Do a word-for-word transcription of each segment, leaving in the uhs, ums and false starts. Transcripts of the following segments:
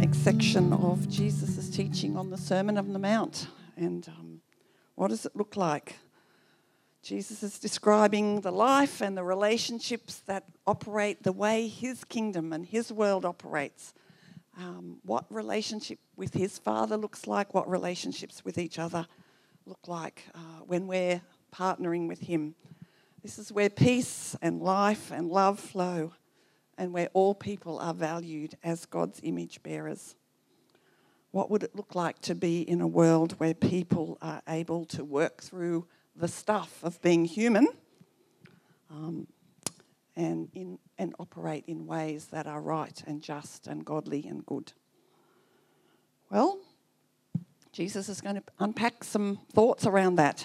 next section of Jesus' teaching on the Sermon on the Mount. And um, what does it look like? Jesus is describing the life and the relationships that operate the way his kingdom and his world operates. Um, what relationship with his Father looks like, what relationships with each other look like uh, when we're partnering with him. This is where peace and life and love flow, and where all people are valued as God's image bearers. What would it look like to be in a world where people are able to work through the stuff of being human um, and in and operate in ways that are right and just and godly and good? Well, Jesus is going to unpack some thoughts around that.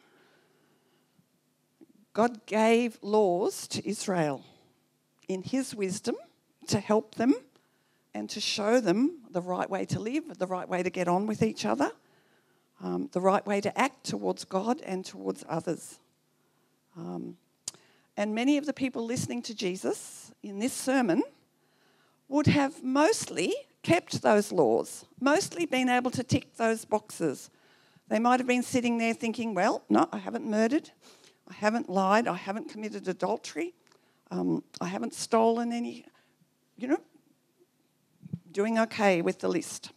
God gave laws to Israel in his wisdom to help them and to show them the right way to live, the right way to get on with each other, um, the right way to act towards God and towards others. Um, and many of the people listening to Jesus in this sermon would have mostly kept those laws, mostly been able to tick those boxes. They might have been sitting there thinking, well, no, I haven't murdered, I haven't lied, I haven't committed adultery, Um, I haven't stolen any, you know, doing okay with the list.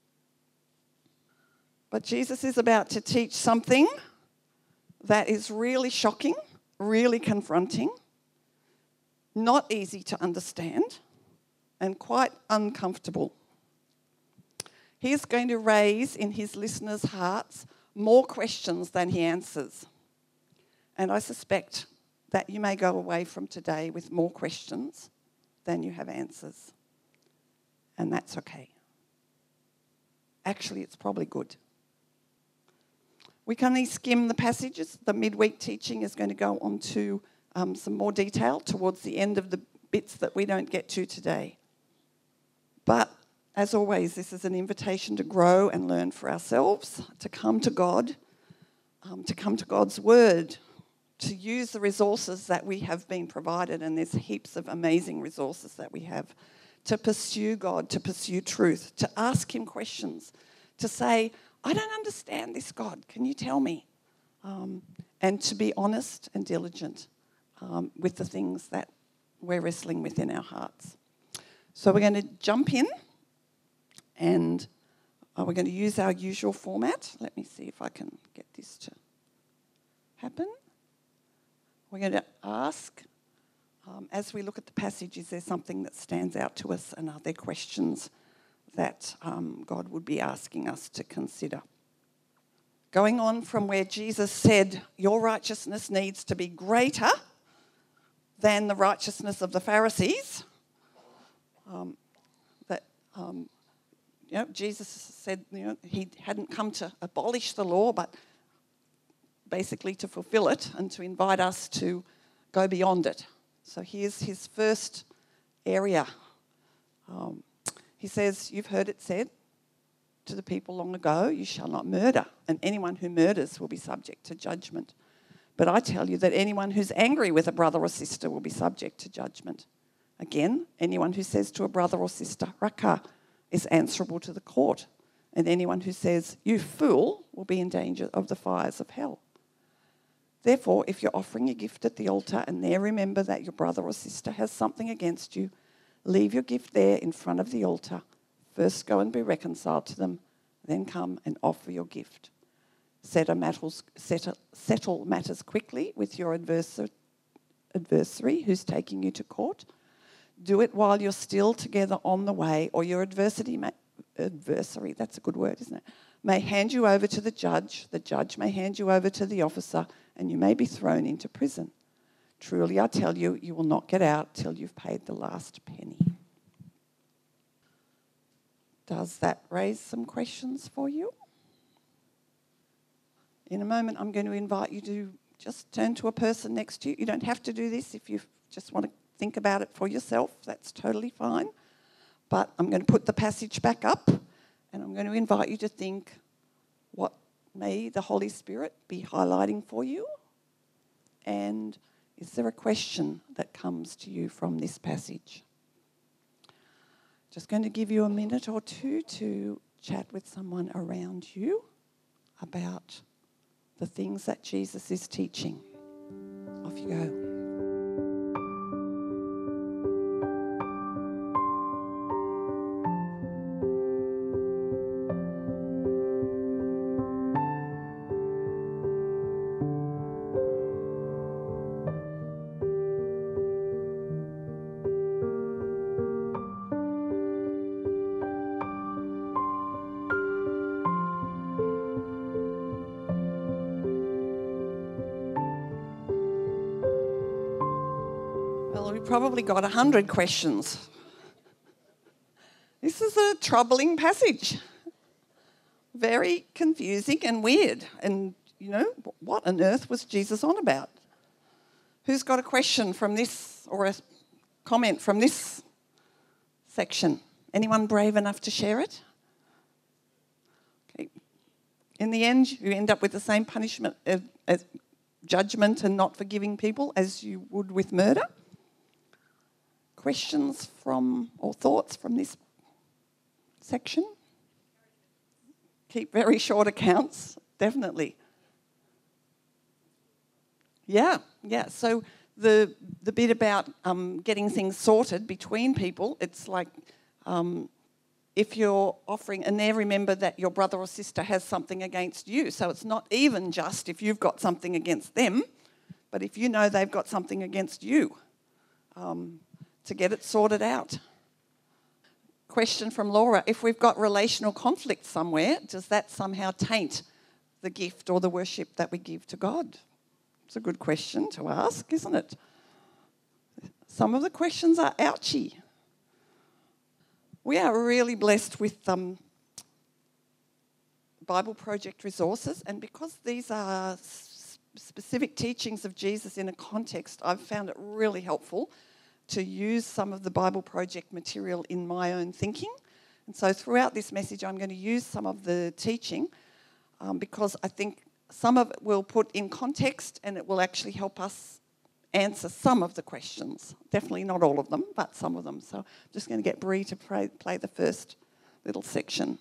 But Jesus is about to teach something that is really shocking, really confronting, not easy to understand, and quite uncomfortable. He is going to raise in his listeners' hearts more questions than he answers. And I suspect that you may go away from today with more questions than you have answers. And that's okay. Actually, it's probably good. We can only skim the passages. The midweek teaching is going to go on to um, some more detail towards the end of the bits that we don't get to today. But as always, this is an invitation to grow and learn for ourselves, to come to God, um, to come to God's word, to use the resources that we have been provided, and there's heaps of amazing resources that we have, to pursue God, to pursue truth, to ask him questions, to say, I don't understand this, God, can you tell me? Um, and to be honest and diligent um, with the things that we're wrestling with in our hearts. So we're going to jump in, and uh, we're going to use our usual format. Let me see if I can get this to happen. We're going to ask, um, as we look at the passage, is there something that stands out to us, and are there questions that um, God would be asking us to consider? Going on from where Jesus said, your righteousness needs to be greater than the righteousness of the Pharisees. Um, that um, you know, Jesus said, you know, he hadn't come to abolish the law, but basically to fulfill it and to invite us to go beyond it. So here's his first area. Um, he says, you've heard it said to the people long ago, you shall not murder, and anyone who murders will be subject to judgment. But I tell you that anyone who's angry with a brother or sister will be subject to judgment. Again, anyone who says to a brother or sister, Raka, is answerable to the court. And anyone who says, you fool, will be in danger of the fires of hell. Therefore, if you're offering a gift at the altar and there remember that your brother or sister has something against you, leave your gift there in front of the altar. First go and be reconciled to them, then come and offer your gift. Settle matters, settle, settle matters quickly with your adversary, adversary who's taking you to court. Do it while you're still together on the way, or your adversity may, adversary, that's a good word, isn't it, may hand you over to the judge. The judge may hand you over to the officer, and you may be thrown into prison. Truly, I tell you, you will not get out till you've paid the last penny. Does that raise some questions for you? In a moment, I'm going to invite you to just turn to a person next to you. You don't have to do this if you just want to think about it for yourself. That's totally fine. But I'm going to put the passage back up, and I'm going to invite you to think, what may the Holy Spirit be highlighting for you? And is there a question that comes to you from this passage? Just going to give you a minute or two to chat with someone around you about the things that Jesus is teaching. Off you go. Well, we probably got a hundred questions. This is a troubling passage. Very confusing and weird. And, you know, what on earth was Jesus on about? Who's got a question from this or a comment from this section? Anyone brave enough to share it? Okay. In the end, you end up with the same punishment as, as judgment and not forgiving people as you would with murder. Questions from or thoughts from this section? Keep very short accounts, definitely. Yeah, yeah. So the the bit about um, getting things sorted between people, it's like um, if you're offering, and there remember that your brother or sister has something against you. So it's not even just if you've got something against them, but if you know they've got something against you. Um, to get it sorted out. Question from Laura, if we've got relational conflict somewhere, does that somehow taint the gift or the worship that we give to God? It's a good question to ask, isn't it? Some of the questions are ouchy. We are really blessed with um, Bible Project resources, and because these are s- specific teachings of Jesus in a context, I've found it really helpful to use some of the Bible Project material in my own thinking. And so throughout this message, I'm going to use some of the teaching um, because I think some of it will put in context and it will actually help us answer some of the questions. Definitely not all of them, but some of them. So I'm just going to get Bree to play, play the first little section.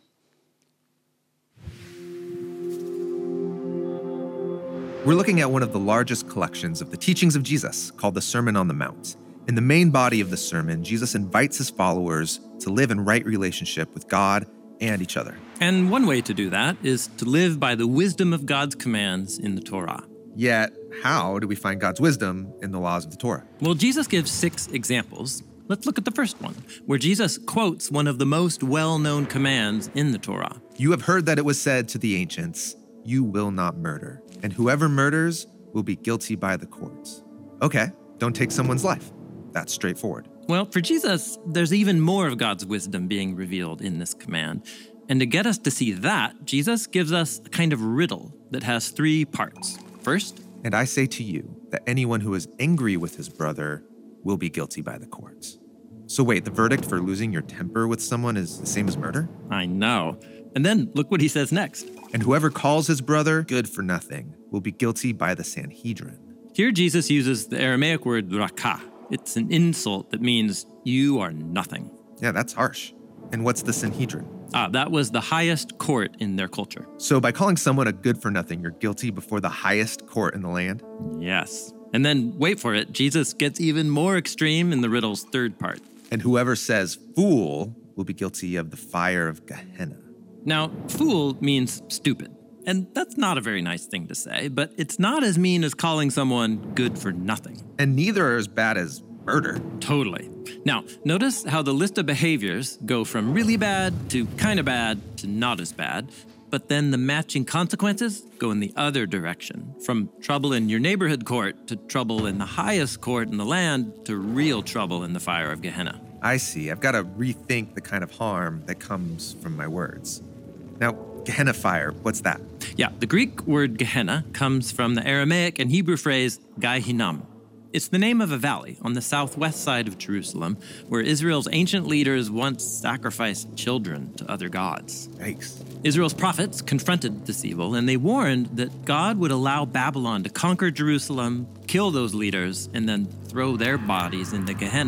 We're looking at one of the largest collections of the teachings of Jesus called the Sermon on the Mount. In the main body of the sermon, Jesus invites his followers to live in right relationship with God and each other. And one way to do that is to live by the wisdom of God's commands in the Torah. Yet, how do we find God's wisdom in the laws of the Torah? Well, Jesus gives six examples. Let's look at the first one, where Jesus quotes one of the most well-known commands in the Torah. You have heard that it was said to the ancients, you will not murder, and whoever murders will be guilty by the courts. Okay, don't take someone's life. That's straightforward. Well, for Jesus, there's even more of God's wisdom being revealed in this command. And to get us to see that, Jesus gives us a kind of riddle that has three parts. First, and I say to you that anyone who is angry with his brother will be guilty by the courts. So wait, the verdict for losing your temper with someone is the same as murder? I know. And then look what he says next. And whoever calls his brother good for nothing will be guilty by the Sanhedrin. Here Jesus uses the Aramaic word rakah. It's an insult that means you are nothing. Yeah, that's harsh. And what's the Sanhedrin? Ah, that was the highest court in their culture. So by calling someone a good for nothing, you're guilty before the highest court in the land? Yes. And then, wait for it, Jesus gets even more extreme in the riddle's third part. And whoever says fool will be guilty of the fire of Gehenna. Now, fool means stupid. And that's not a very nice thing to say, but it's not as mean as calling someone good for nothing. And neither are as bad as murder. Totally. Now, notice how the list of behaviors go from really bad to kind of bad to not as bad, but then the matching consequences go in the other direction, from trouble in your neighborhood court to trouble in the highest court in the land to real trouble in the fire of Gehenna. I see. I've got to rethink the kind of harm that comes from my words. Now, Gehenna fire, what's that? Yeah, the Greek word Gehenna comes from the Aramaic and Hebrew phrase Gehinnom. It's the name of a valley on the southwest side of Jerusalem where Israel's ancient leaders once sacrificed children to other gods. Yikes. Israel's prophets confronted this evil, and they warned that God would allow Babylon to conquer Jerusalem, kill those leaders, and then throw their bodies into Gehenna to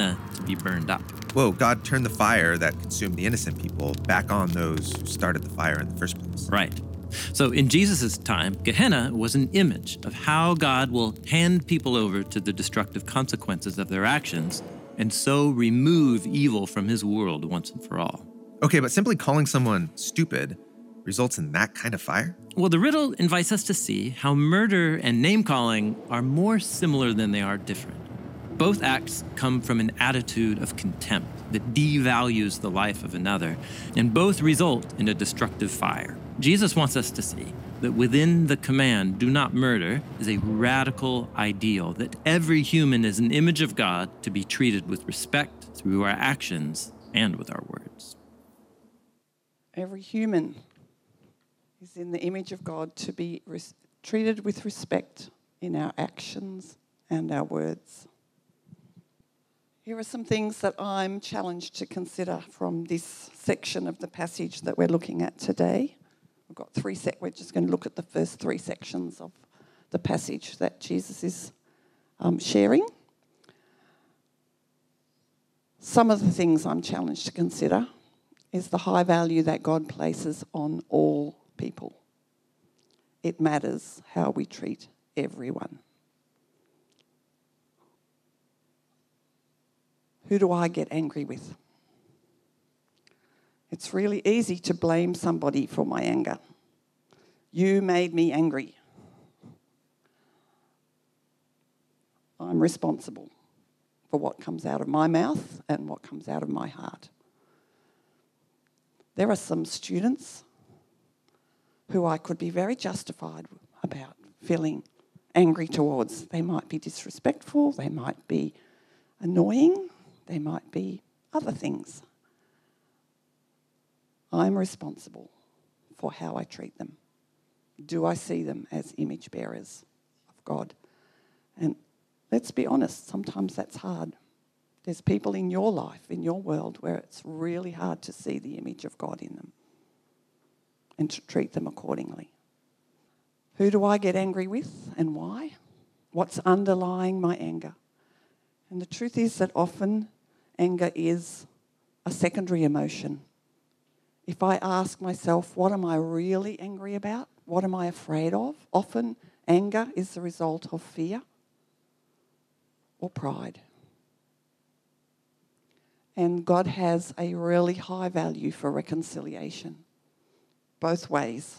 to be burned up. Whoa, God turned the fire that consumed the innocent people back on those who started the fire in the first place. Right. So in Jesus' time, Gehenna was an image of how God will hand people over to the destructive consequences of their actions and so remove evil from his world once and for all. Okay, but simply calling someone stupid results in that kind of fire? Well, the riddle invites us to see how murder and name-calling are more similar than they are different. Both acts come from an attitude of contempt that devalues the life of another, and both result in a destructive fire. Jesus wants us to see that within the command, do not murder, is a radical ideal that every human is an image of God to be treated with respect through our actions and with our words. Every human is in the image of God to be res- treated with respect in our actions and our words. Here are some things that I'm challenged to consider from this section of the passage that we're looking at today. We've got three sec. We're just going to look at the first three sections of the passage that Jesus is um, sharing. Some of the things I'm challenged to consider is the high value that God places on all people. It matters how we treat everyone. Who do I get angry with? It's really easy to blame somebody for my anger. You made me angry. I'm responsible for what comes out of my mouth and what comes out of my heart. There are some students who I could be very justified about feeling angry towards. They might be disrespectful, they might be annoying, they might be other things. I'm responsible for how I treat them. Do I see them as image bearers of God? And let's be honest, sometimes that's hard. There's people in your life, in your world, where it's really hard to see the image of God in them and to treat them accordingly. Who do I get angry with and why? What's underlying my anger? And the truth is that often anger is a secondary emotion. If I ask myself, what am I really angry about? What am I afraid of? Often anger is the result of fear or pride. And God has a really high value for reconciliation, both ways.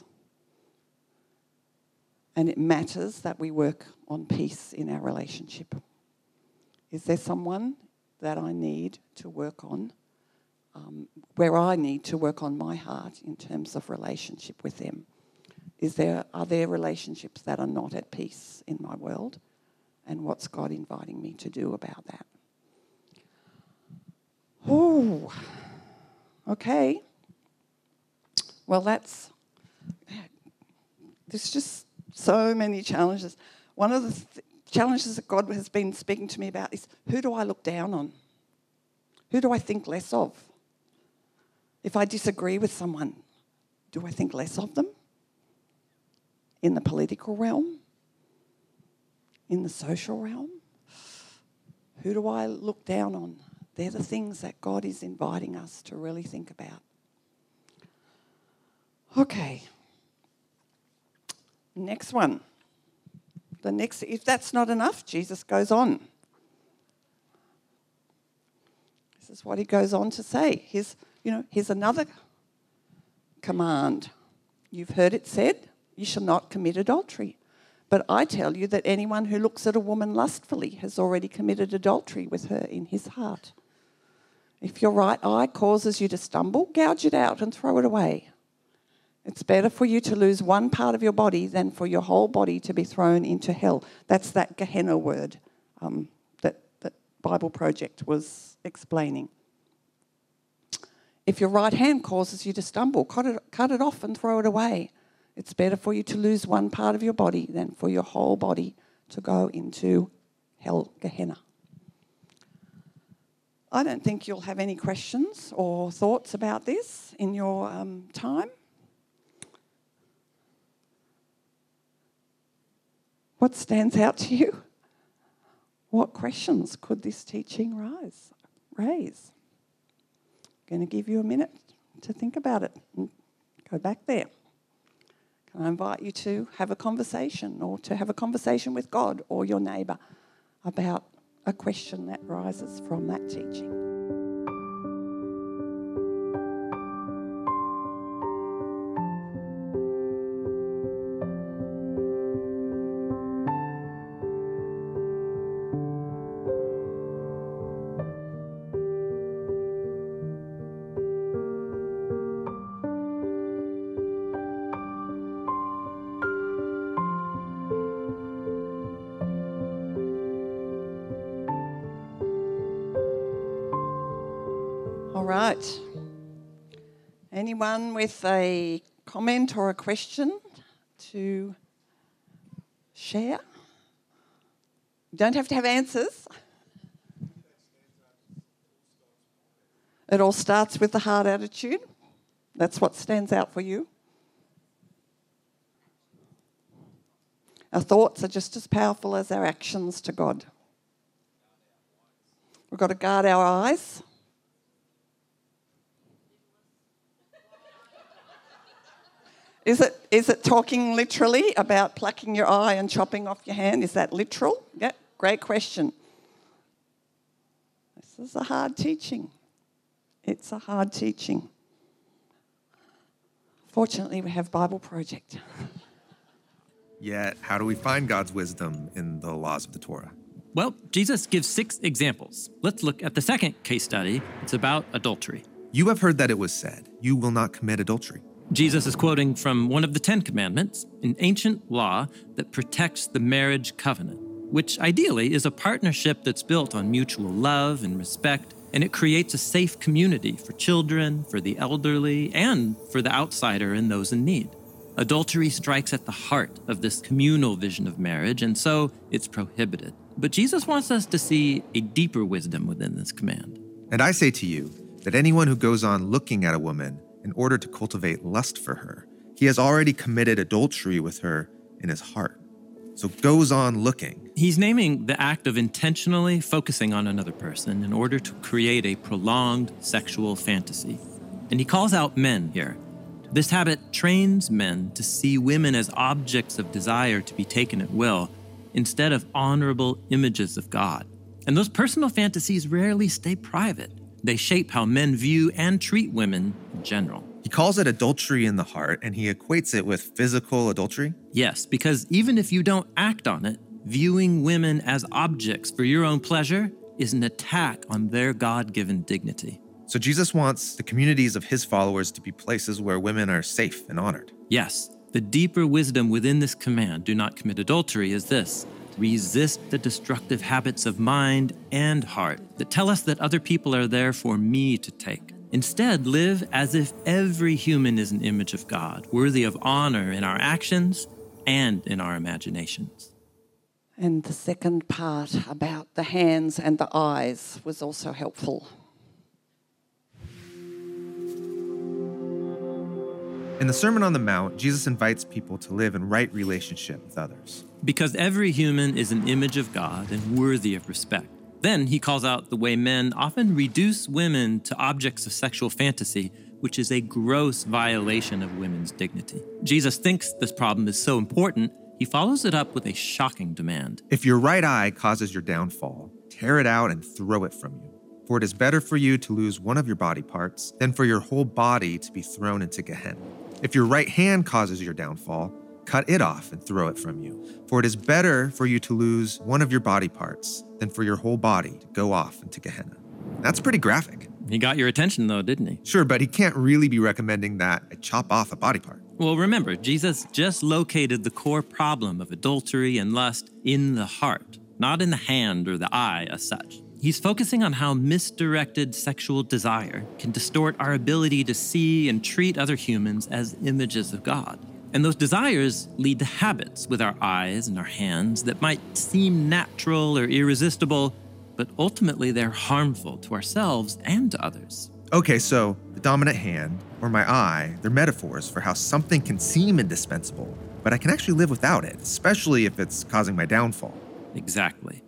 And it matters that we work on peace in our relationship. Is there someone that I need to work on, um, where I need to work on my heart in terms of relationship with them? Is there, are there relationships that are not at peace in my world? And what's God inviting me to do about that? Oh, okay. Well, that's, there's just so many challenges. One of the th- challenges that God has been speaking to me about is, who do I look down on? Who do I think less of? If I disagree with someone, do I think less of them? In the political realm? In the social realm? Who do I look down on? They're the things that God is inviting us to really think about. Okay. Next one. The next, if that's not enough, Jesus goes on. This is what he goes on to say. Here's, you know, here's another command. You've heard it said, you shall not commit adultery. But I tell you that anyone who looks at a woman lustfully has already committed adultery with her in his heart. If your right eye causes you to stumble, gouge it out and throw it away. It's better for you to lose one part of your body than for your whole body to be thrown into hell. That's that Gehenna word um, that, that Bible Project was explaining. If your right hand causes you to stumble, cut it, cut it off and throw it away. It's better for you to lose one part of your body than for your whole body to go into hell, Gehenna. I don't think you'll have any questions or thoughts about this in your um, time. What stands out to you? What questions could this teaching rise, raise. I'm going to give you a minute to think about it and go back there. Can I invite you to have a conversation or to have a conversation with God or your neighbour about a question that rises from that teaching? All right. Anyone with a comment or a question to share? You don't have to have answers. It all starts with the heart attitude. That's what stands out for you. Our thoughts are just as powerful as our actions to God. We've got to guard our eyes. Is it is it talking literally about plucking your eye and chopping off your hand? Is that literal? Yeah, great question. This is a hard teaching. It's a hard teaching. Fortunately, we have Bible Project. Yet, how do we find God's wisdom in the laws of the Torah? Well, Jesus gives six examples. Let's look at the second case study. It's about adultery. You have heard that it was said, "You will not commit adultery." Jesus is quoting from one of the Ten Commandments, an ancient law that protects the marriage covenant, which ideally is a partnership that's built on mutual love and respect, and it creates a safe community for children, for the elderly, and for the outsider and those in need. Adultery strikes at the heart of this communal vision of marriage, and so it's prohibited. But Jesus wants us to see a deeper wisdom within this command. And I say to you that anyone who goes on looking at a woman in order to cultivate lust for her, he has already committed adultery with her in his heart. So goes on looking. He's naming the act of intentionally focusing on another person in order to create a prolonged sexual fantasy. And he calls out men here. This habit trains men to see women as objects of desire to be taken at will, instead of honorable images of God. And those personal fantasies rarely stay private. They shape how men view and treat women in general. He calls it adultery in the heart, and he equates it with physical adultery. Yes, because even if you don't act on it, viewing women as objects for your own pleasure is an attack on their God-given dignity. So Jesus wants the communities of his followers to be places where women are safe and honored. Yes, the deeper wisdom within this command, do not commit adultery, is this: resist the destructive habits of mind and heart that tell us that other people are there for me to take. Instead, live as if every human is an image of God, worthy of honor in our actions and in our imaginations. And the second part about the hands and the eyes was also helpful. In the Sermon on the Mount, Jesus invites people to live in right relationship with others. Because every human is an image of God and worthy of respect. Then he calls out the way men often reduce women to objects of sexual fantasy, which is a gross violation of women's dignity. Jesus thinks this problem is so important, he follows it up with a shocking demand. If your right eye causes your downfall, tear it out and throw it from you. For it is better for you to lose one of your body parts than for your whole body to be thrown into Gehenna. If your right hand causes your downfall, cut it off and throw it from you. For it is better for you to lose one of your body parts than for your whole body to go off into Gehenna. That's pretty graphic. He got your attention though, didn't he? Sure, but he can't really be recommending that I chop off a body part. Well, remember, Jesus just located the core problem of adultery and lust in the heart, not in the hand or the eye as such. He's focusing on how misdirected sexual desire can distort our ability to see and treat other humans as images of God. And those desires lead to habits with our eyes and our hands that might seem natural or irresistible, but ultimately they're harmful to ourselves and to others. Okay, so the dominant hand or my eye, they're metaphors for how something can seem indispensable, but I can actually live without it, especially if it's causing my downfall. Exactly.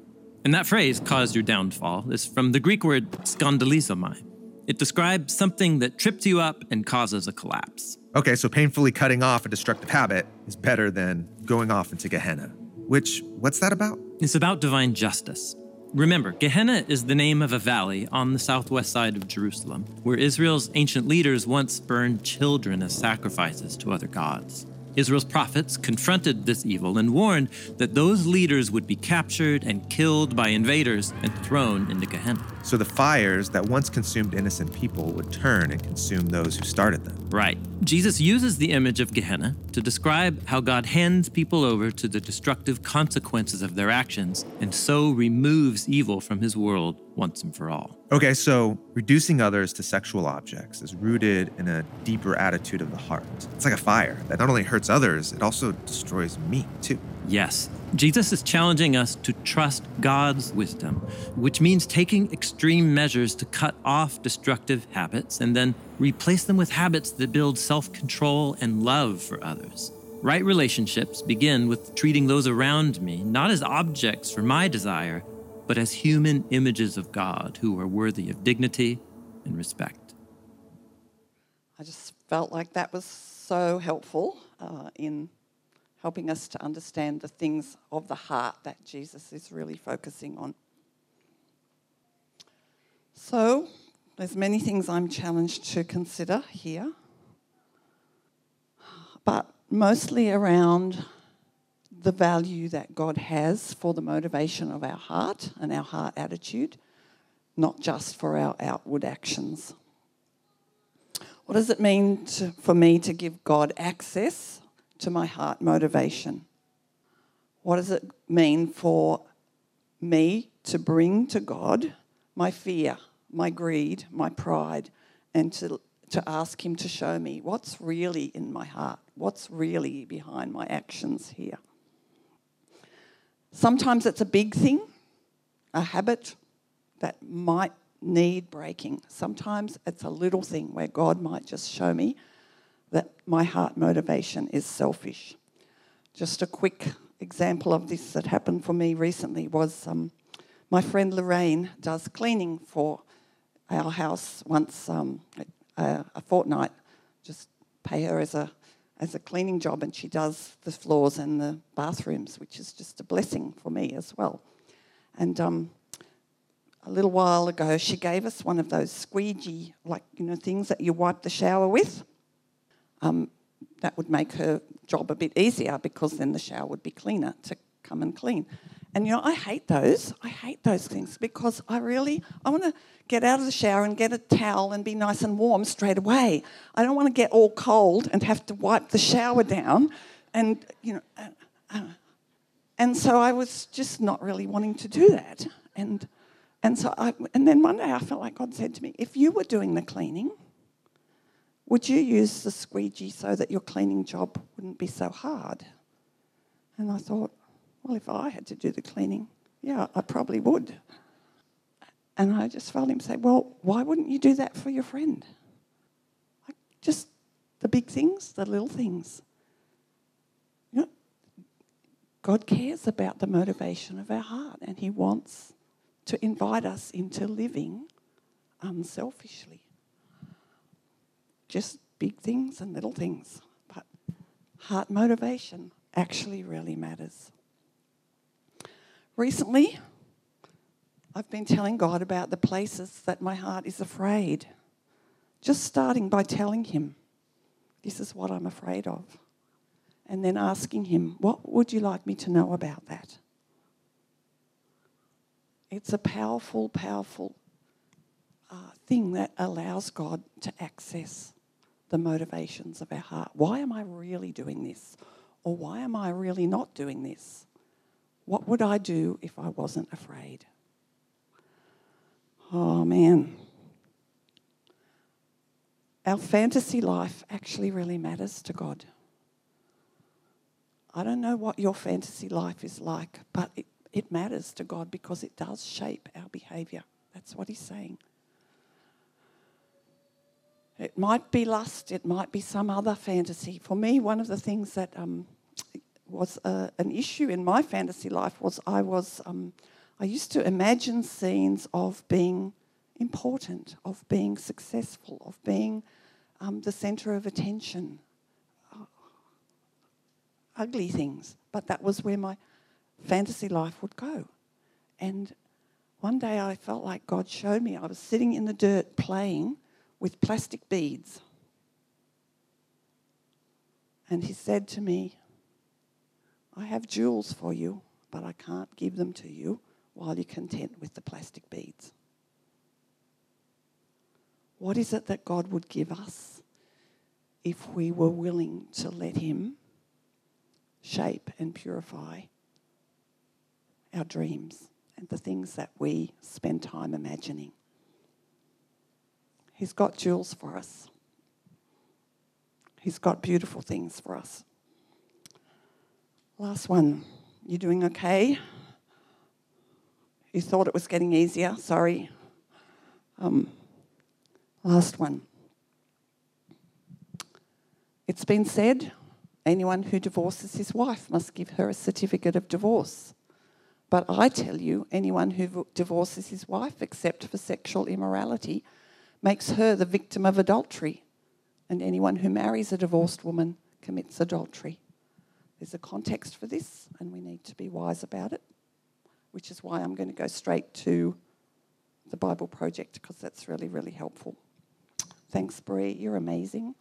And that phrase, caused your downfall, is from the Greek word skandalizomai. It describes something that trips you up and causes a collapse. Okay, so painfully cutting off a destructive habit is better than going off into Gehenna. Which, what's that about? It's about divine justice. Remember, Gehenna is the name of a valley on the southwest side of Jerusalem, where Israel's ancient leaders once burned children as sacrifices to other gods. Israel's prophets confronted this evil and warned that those leaders would be captured and killed by invaders and thrown into Gehenna. So the fires that once consumed innocent people would turn and consume those who started them. Right. Jesus uses the image of Gehenna to describe how God hands people over to the destructive consequences of their actions and so removes evil from his world once and for all. Okay, so reducing others to sexual objects is rooted in a deeper attitude of the heart. It's like a fire that not only hurts others, it also destroys me too. Yes, Jesus is challenging us to trust God's wisdom, which means taking extreme measures to cut off destructive habits and then replace them with habits that build self-control and love for others. Right relationships begin with treating those around me not as objects for my desire, but as human images of God who are worthy of dignity and respect. I just felt like that was so helpful uh, in helping us to understand the things of the heart that Jesus is really focusing on. So, there's many things I'm challenged to consider here, but mostly around the value that God has for the motivation of our heart and our heart attitude, not just for our outward actions. What does it mean to, for me to give God access to my heart motivation? What does it mean for me to bring to God my fear, my greed, my pride, and to, to ask him to show me what's really in my heart, what's really behind my actions here? Sometimes it's a big thing, a habit that might need breaking. Sometimes it's a little thing where God might just show me that my heart motivation is selfish. Just a quick example of this that happened for me recently was um, my friend Lorraine does cleaning for our house once um, a, a fortnight. Just pay her as a as a cleaning job, and she does the floors and the bathrooms, which is just a blessing for me as well. And um, a little while ago, she gave us one of those squeegee, like, you know, things that you wipe the shower with. Um, that would make her job a bit easier because then the shower would be cleaner to come and clean. And, you know, I hate those. I hate those things because I really, I want to get out of the shower and get a towel and be nice and warm straight away. I don't want to get all cold and have to wipe the shower down. And, you know, uh, uh, and so I was just not really wanting to do that. And and so I, and then one day I felt like God said to me, if you were doing the cleaning, would you use the squeegee so that your cleaning job wouldn't be so hard? And I thought, well, if I had to do the cleaning, yeah, I probably would. And I just felt him say, well, why wouldn't you do that for your friend? Like just the big things, the little things. You know, God cares about the motivation of our heart, and he wants to invite us into living unselfishly. Just big things and little things. But heart motivation actually really matters. Recently, I've been telling God about the places that my heart is afraid. Just starting by telling him, this is what I'm afraid of. And then asking him, what would you like me to know about that? It's a powerful, powerful uh, thing that allows God to access the motivations of our heart. Why am I really doing this? Or why am I really not doing this? What would I do if I wasn't afraid? Oh, man. Our fantasy life actually really matters to God. I don't know what your fantasy life is like, but it, it matters to God because it does shape our behaviour. That's what he's saying. It might be lust, it might be some other fantasy. For me, one of the things that um, was uh, an issue in my fantasy life was I was um, I used to imagine scenes of being important, of being successful, of being um, the centre of attention. Uh, ugly things. But that was where my fantasy life would go. And one day I felt like God showed me. I was sitting in the dirt playing with plastic beads. And he said to me, I have jewels for you, but I can't give them to you while you're content with the plastic beads. What is it that God would give us if we were willing to let him shape and purify our dreams and the things that we spend time imagining? He's got jewels for us. He's got beautiful things for us. Last one. You doing okay? You thought it was getting easier. Sorry. Um, last one. It's been said, anyone who divorces his wife must give her a certificate of divorce. But I tell you, anyone who divorces his wife except for sexual immorality makes her the victim of adultery. And anyone who marries a divorced woman commits adultery. There's a context for this, and we need to be wise about it, which is why I'm going to go straight to the Bible Project, because that's really, really helpful. Thanks, Bree. You're amazing.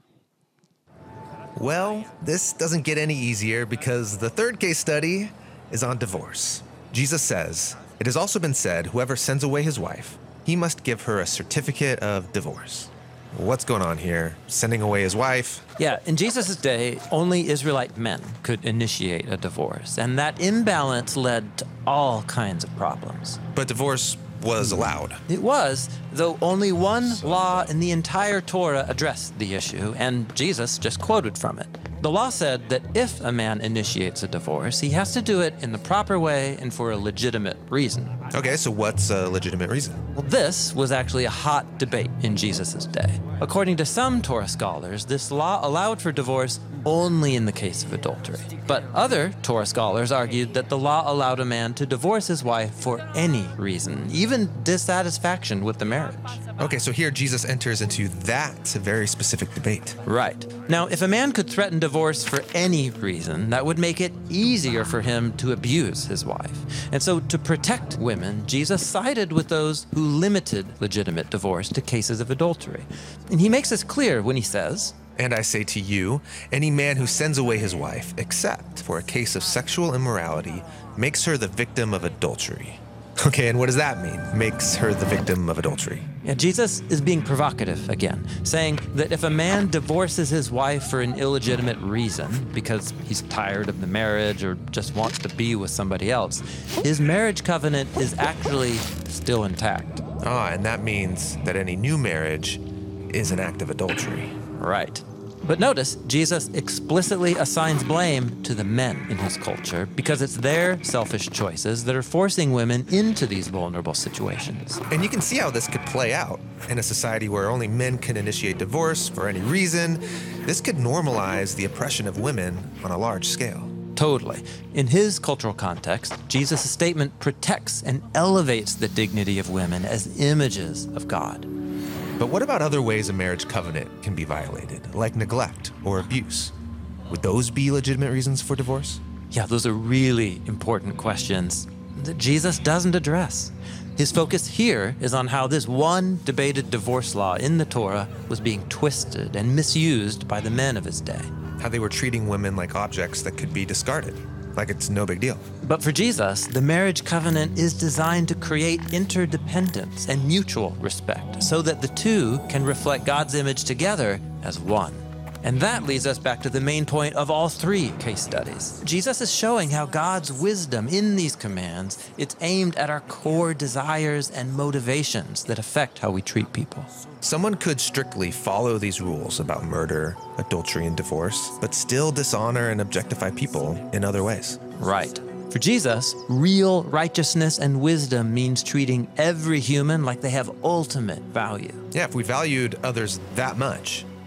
Well, this doesn't get any easier because the third case study is on divorce. Jesus says, "It has also been said, whoever sends away his wife, he must give her a certificate of divorce." What's going on here? Sending away his wife? Yeah, in Jesus' day, only Israelite men could initiate a divorce, and that imbalance led to all kinds of problems. But divorce was allowed. It was, though only one law in the entire Torah addressed the issue, and Jesus just quoted from it. The law said that if a man initiates a divorce, he has to do it in the proper way and for a legitimate reason. Okay, so what's a legitimate reason? Well, this was actually a hot debate in Jesus' day. According to some Torah scholars, this law allowed for divorce only in the case of adultery. But other Torah scholars argued that the law allowed a man to divorce his wife for any reason, even dissatisfaction with the marriage. Okay, so here Jesus enters into that very specific debate. Right. Now, if a man could threaten divorce for any reason, that would make it easier for him to abuse his wife. And so to protect women, Jesus sided with those who limited legitimate divorce to cases of adultery. And he makes this clear when he says, "And I say to you, any man who sends away his wife, except for a case of sexual immorality, makes her the victim of adultery." Okay, and what does that mean? Makes her the victim of adultery. Yeah, Jesus is being provocative again, saying that if a man divorces his wife for an illegitimate reason, because he's tired of the marriage or just wants to be with somebody else, his marriage covenant is actually still intact. Ah, and that means that any new marriage is an act of adultery. Right. But notice, Jesus explicitly assigns blame to the men in his culture because it's their selfish choices that are forcing women into these vulnerable situations. And you can see how this could play out. In a society where only men can initiate divorce for any reason, this could normalize the oppression of women on a large scale. Totally. In his cultural context, Jesus' statement protects and elevates the dignity of women as images of God. But what about other ways a marriage covenant can be violated, like neglect or abuse? Would those be legitimate reasons for divorce? Yeah, those are really important questions that Jesus doesn't address. His focus here is on how this one debated divorce law in the Torah was being twisted and misused by the men of his day. How they were treating women like objects that could be discarded, like it's no big deal. But for Jesus, the marriage covenant is designed to create interdependence and mutual respect so that the two can reflect God's image together as one. And that leads us back to the main point of all three case studies. Jesus is showing how God's wisdom in these commands, it's aimed at our core desires and motivations that affect how we treat people. Someone could strictly follow these rules about murder, adultery, and divorce, but still dishonor and objectify people in other ways. Right. For Jesus, real righteousness and wisdom means treating every human like they have ultimate value. Yeah, if we valued others that much,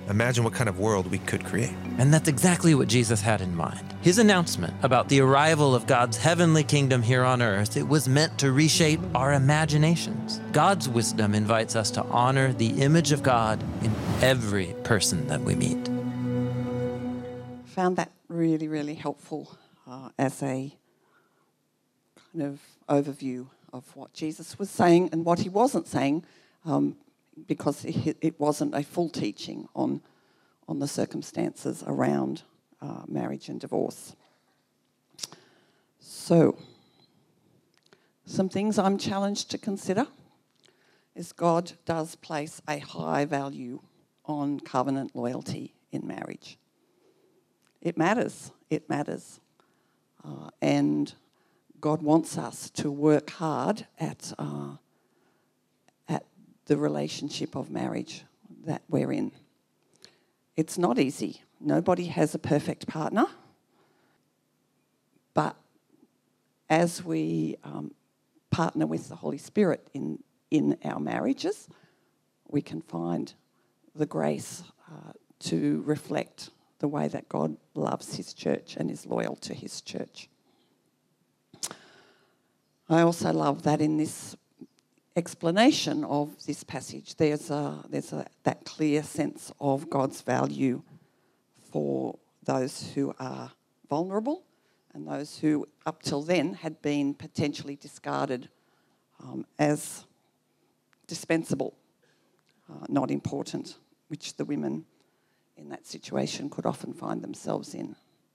Imagine what kind of world we could create. And that's exactly what Jesus had in mind. His announcement about the arrival of God's heavenly kingdom here on earth, it was meant to reshape our imaginations. God's wisdom invites us to honor the image of God in every person that we meet. Found that really, really helpful uh, as a kind of overview of what Jesus was saying and what he wasn't saying, um, because it, it wasn't a full teaching on, on the circumstances around uh, marriage and divorce. So, some things I'm challenged to consider is God does place a high value on covenant loyalty in marriage. It matters. It matters. Uh, and God wants us to work hard at uh, at the relationship of marriage that we're in. It's not easy. Nobody has a perfect partner. But as we um, partner with the Holy Spirit in, in our marriages, we can find the grace uh, to reflect the way that God loves his church and is loyal to his church. I also love that in this explanation of this passage, there's a there's a that clear sense of God's value for those who are vulnerable and those who up till then had been potentially discarded um, as dispensable, uh, not important, which the women in that situation could often find themselves in.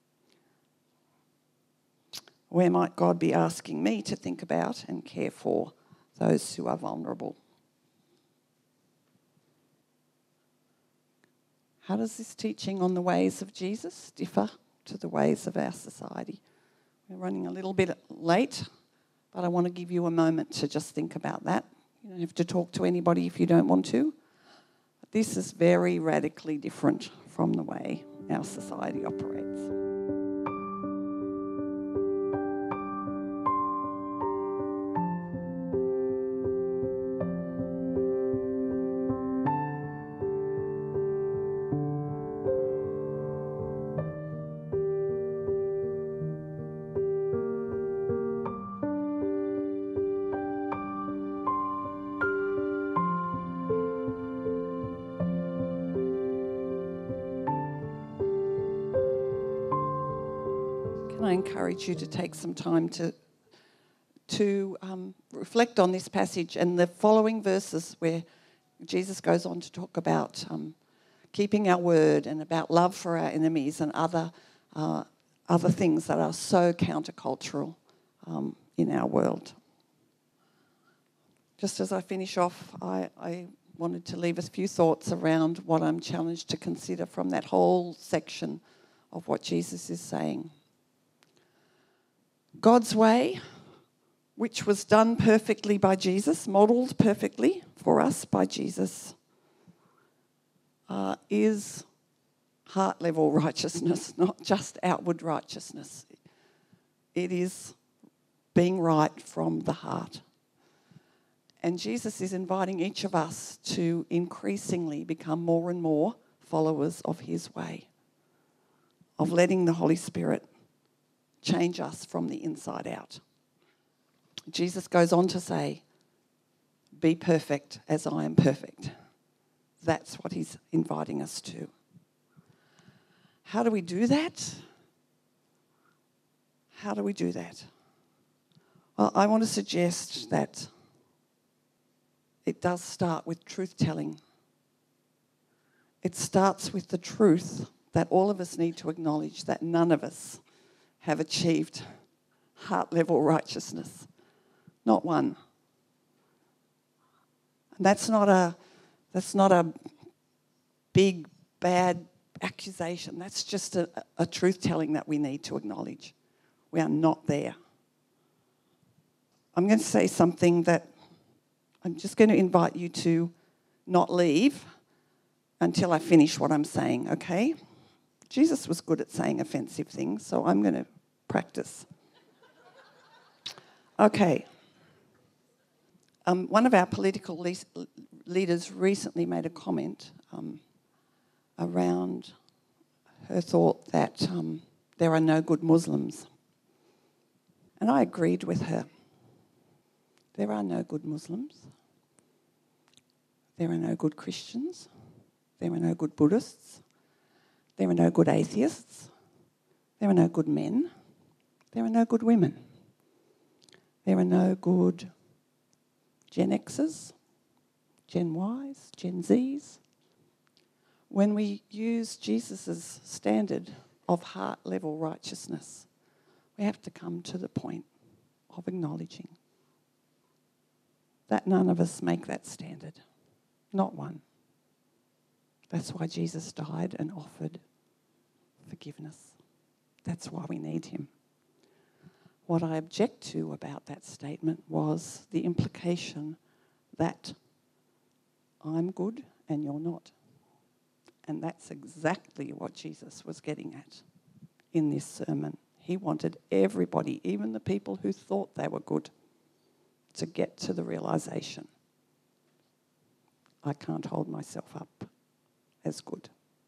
Where might God be asking me to think about and care for those who are vulnerable? How does this teaching on the ways of Jesus differ to the ways of our society? We're running a little bit late, but I want to give you a moment to just think about that. You don't have to talk to anybody if you don't want to. But this is very radically different from the way our society operates. I encourage you to take some time to to um, reflect on this passage and the following verses where Jesus goes on to talk about um, keeping our word and about love for our enemies and other uh, other things that are so countercultural um, in our world. Just as I finish off, I, I wanted to leave a few thoughts around what I'm challenged to consider from that whole section of what Jesus is saying. God's way, which was done perfectly by Jesus, modelled perfectly for us by Jesus, uh, is heart-level righteousness, not just outward righteousness. It is being right from the heart. And Jesus is inviting each of us to increasingly become more and more followers of his way, of letting the Holy Spirit change us from the inside out. Jesus goes on to say, be perfect as I am perfect. That's what he's inviting us to. How do we do that? How do we do that? Well, I want to suggest that it does start with truth-telling. It starts with the truth that all of us need to acknowledge that none of us have achieved heart-level righteousness. Not one. And that's not a that's not a big, bad accusation. That's just a, a truth-telling that we need to acknowledge. We are not there. I'm going to say something that I'm just going to invite you to not leave until I finish what I'm saying, okay? Jesus was good at saying offensive things, so I'm going to practice. Okay. Um, one of our political le- leaders recently made a comment um, around her thought that um, there are no good Muslims. And I agreed with her. There are no good Muslims. There are no good Christians. There are no good Buddhists. There are no good atheists. There are no good men. There are no good women. There are no good Gen Xers, Gen Ys, Gen Zs. When we use Jesus' standard of heart-level righteousness, we have to come to the point of acknowledging that none of us make that standard. Not one. That's why Jesus died and offered forgiveness. That's why we need him. What I object to about that statement was the implication that I'm good and you're not. And that's exactly what Jesus was getting at in this sermon. He wanted everybody, even the people who thought they were good, to get to the realization, I can't hold myself up as good.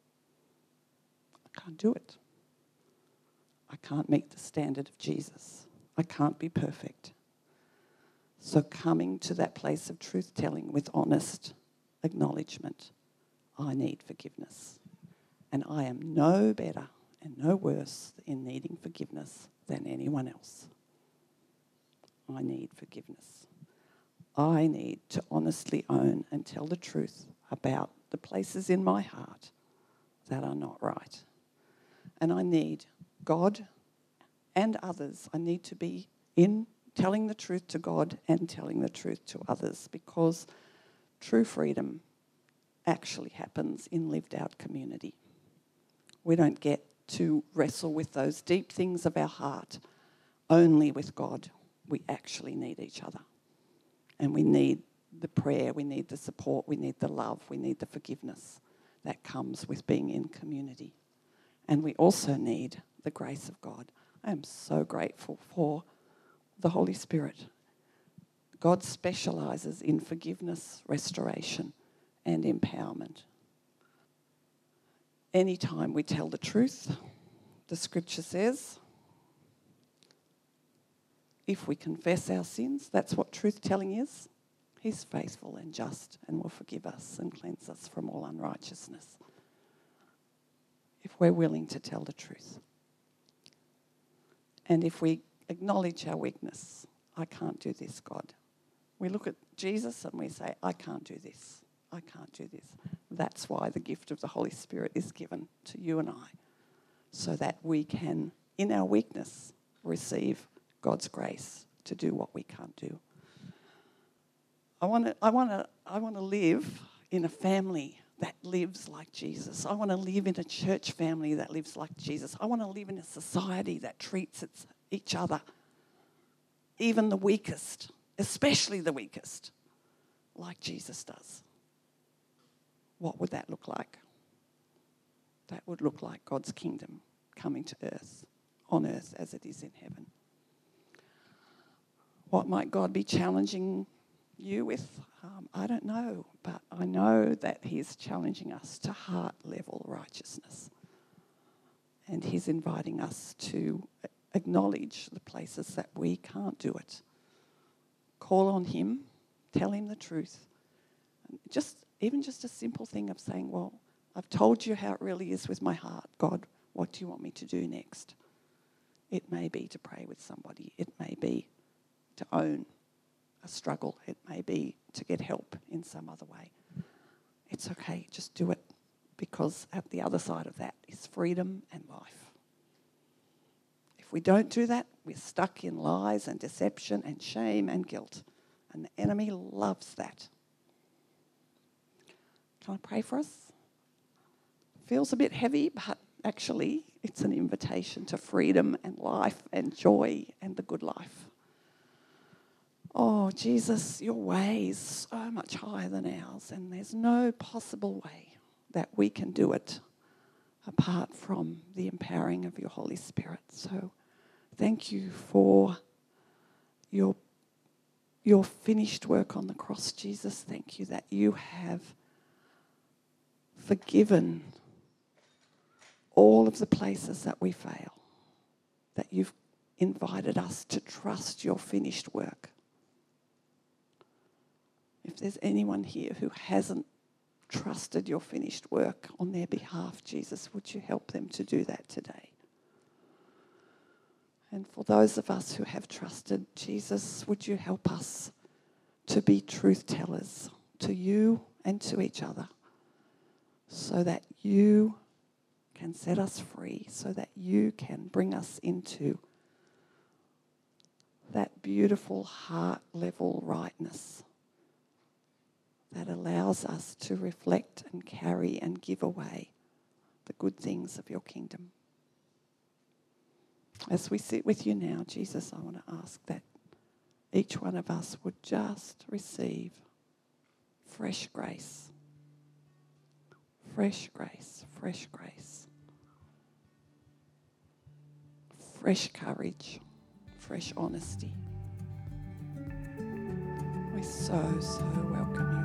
I can't do it. I can't meet the standard of Jesus. I can't be perfect. So coming to that place of truth-telling with honest acknowledgement, I need forgiveness. And I am no better and no worse in needing forgiveness than anyone else. I need forgiveness. I need to honestly own and tell the truth about the places in my heart that are not right. And I need God and others. I need to be in telling the truth to God and telling the truth to others, because true freedom actually happens in lived out community. We don't get to wrestle with those deep things of our heart only with God. We actually need each other. And we need the prayer, we need the support, we need the love, we need the forgiveness that comes with being in community. And we also need the grace of God. I am so grateful for the Holy Spirit. God specialises in forgiveness, restoration, and empowerment. Anytime we tell the truth, the scripture says, if we confess our sins, that's what truth-telling is, he's faithful and just and will forgive us and cleanse us from all unrighteousness. If we're willing to tell the truth. And if we acknowledge our weakness, I can't do this, God. We look at Jesus and we say, I can't do this. I can't do this. That's why the gift of the Holy Spirit is given to you and I, so that we can, in our weakness, receive God's grace to do what we can't do. I want to I want to I want to live in a family that lives like Jesus. I want to live in a church family that lives like Jesus. I want to live in a society that treats its, each other, even the weakest, especially the weakest, like Jesus does. What would that look like? That would look like God's kingdom coming to earth, on earth as it is in heaven. What might God be challenging you with? Um, I don't know, but I know that he's challenging us to heart-level righteousness. And he's inviting us to acknowledge the places that we can't do it. Call on him, tell him the truth. Just even just a simple thing of saying, well, I've told you how it really is with my heart. God, what do you want me to do next? It may be to pray with somebody. It may be to own a struggle. It may be to get help in some other way. It's okay, just do it, because at the other side of that is freedom and life. If we don't do that, we're stuck in lies and deception and shame and guilt. And the enemy loves that. Can I pray for us? Feels a bit heavy, but actually it's an invitation to freedom and life and joy and the good life. Oh, Jesus, your way is so much higher than ours, and there's no possible way that we can do it apart from the empowering of your Holy Spirit. So thank you for your, your finished work on the cross, Jesus. Thank you that you have forgiven all of the places that we fail, that you've invited us to trust your finished work. If there's anyone here who hasn't trusted your finished work on their behalf, Jesus, would you help them to do that today? And for those of us who have trusted, Jesus, would you help us to be truth tellers to you and to each other, so that you can set us free, so that you can bring us into that beautiful heart level rightness that allows us to reflect and carry and give away the good things of your kingdom. As we sit with you now, Jesus, I want to ask that each one of us would just receive fresh grace, fresh grace, fresh grace, fresh courage, fresh honesty. We so, so welcome you.